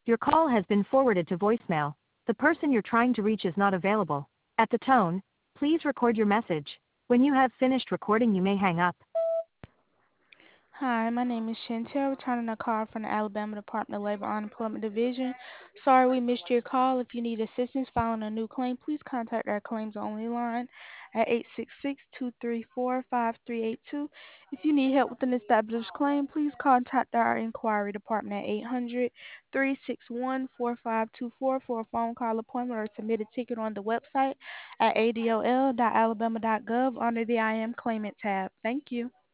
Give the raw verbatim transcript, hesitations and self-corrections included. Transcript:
Your call has been forwarded to voicemail. The person you're trying to reach is not available. At the tone, please record your message. When you have finished recording, you may hang up. Hi, my name is Chantel, returning a call from the Alabama Department of Labor Unemployment Division. Sorry we missed your call. If you need assistance filing a new claim, please contact our claims only line at eight six six, two three four, five three eight two. If you need help with an established claim, please contact our inquiry department at eight hundred, three six one, four five two four for a phone call appointment or submit a ticket on the website at a d o l dot alabama dot gov under the I Am Claimant tab. Thank you.